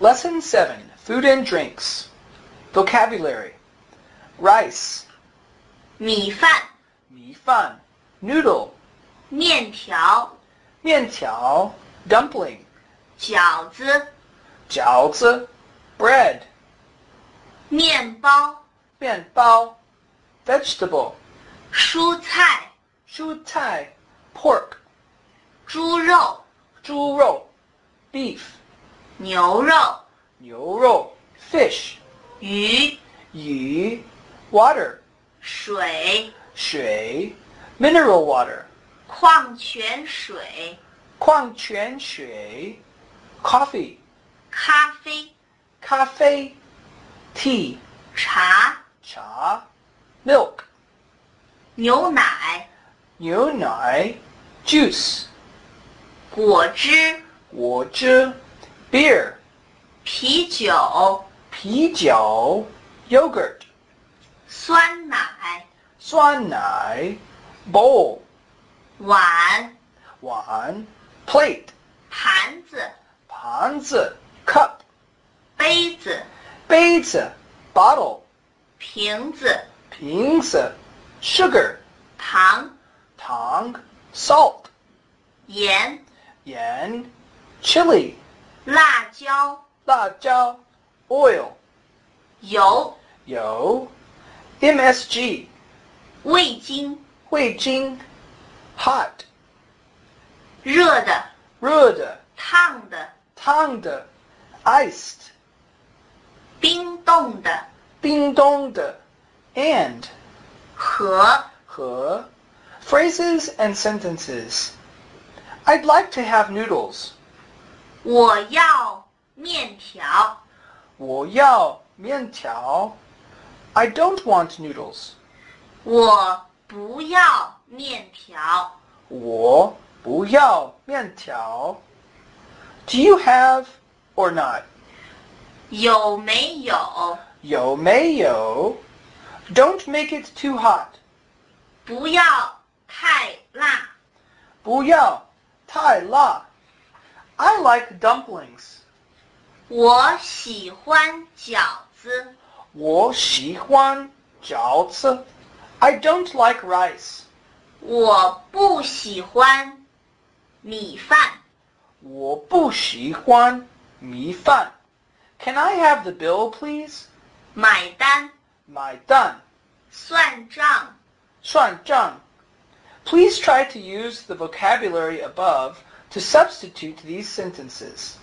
Lesson 7, Food and Drinks. Vocabulary. Rice, 米饭、 米饭, noodle, 面条、 面条, dumpling, 饺子、 饺子, bread, 面包、 面包, vegetable, 蔬菜、 蔬菜, pork, 猪肉、 猪肉, beef, 牛肉、 牛肉, fish, 鱼、 鱼, water, 水、 水, mineral water, 矿泉水、 矿泉水, coffee, 咖啡、 咖啡, tea, 茶、 茶, milk, 牛奶、 牛奶, juice, 果汁、 果汁, beer, 啤酒、 啤酒, yogurt, 酸奶、 酸奶, bowl, 碗、 碗, plate, 盘子、 盘子, cup, 杯子、 杯子, bottle, 瓶子、 瓶子, sugar, 糖、 糖, salt, 盐、 盐, chili, 辣椒、 辣椒, oil, 油、 油, MSG, 味精、 味精, hot, 热的、 热的, 烫的、 烫的, iced, 冰冻的、 冰冻的, and, 和、 和, phrases and sentences. I'd like to have noodles. 我要面条。 我要面条. I don't want noodles. 我不要面条。 我不要面条. Do you have or not? 有没有？ 有没有? Don't make it too hot. 不要太辣。 不要太辣. I like dumplings. 我喜欢饺子。 我喜欢饺子. I don't like rice. 我不喜欢米饭。 我不喜欢米饭. Can I have the bill, please? 买单。 买单. 算账。 算账. Please try to use the vocabulary above to substitute these sentences.